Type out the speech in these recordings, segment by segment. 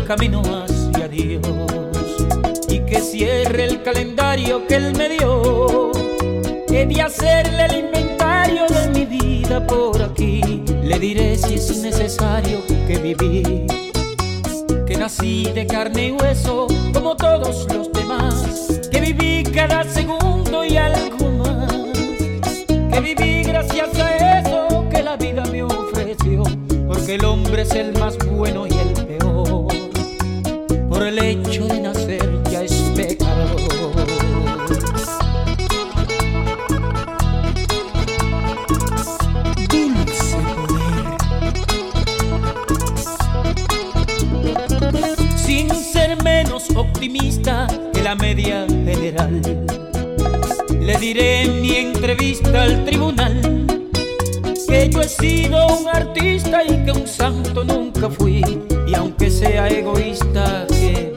el camino hacia Dios y que cierre el calendario que Él me dio. He de hacerle el inventario de mi vida por aquí. Le diré si es necesario que viví, que nací de carne y hueso como todos los demás, que viví cada segundo y algo más, que viví gracias a eso que la vida me ofreció, porque el hombre es el más bueno y el peor, por el hecho de nacer ya es pecador. Dulce poder. Sin ser menos optimista que la media general, le diré en mi entrevista al tribunal que yo he sido un artista y que un santo nunca fui. Y aunque sea egoísta que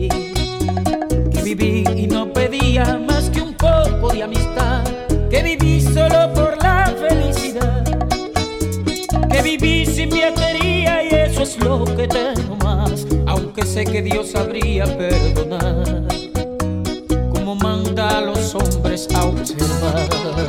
viví y no pedía más que un poco de amistad, que viví solo por la felicidad, que viví sin viajería y eso es lo que tengo más, aunque sé que Dios sabría perdonar, como manda a los hombres a observar.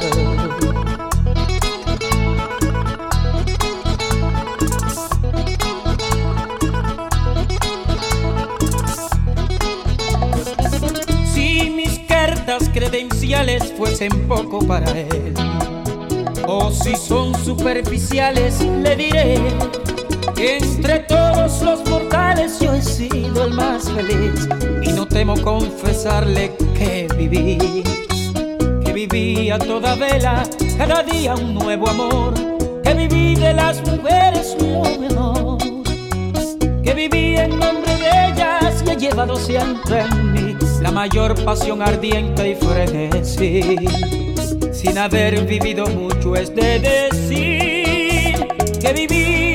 Credenciales fuesen poco para él, o si son superficiales, le diré que entre todos los mortales yo he sido el más feliz, y no temo confesarle que viví a toda vela, cada día un nuevo amor, que viví de las mujeres lo mejor, que viví en nombre de ellas y he llevado siempre en mí la mayor pasión ardiente y frenesí. Sin haber vivido mucho es de decir que viví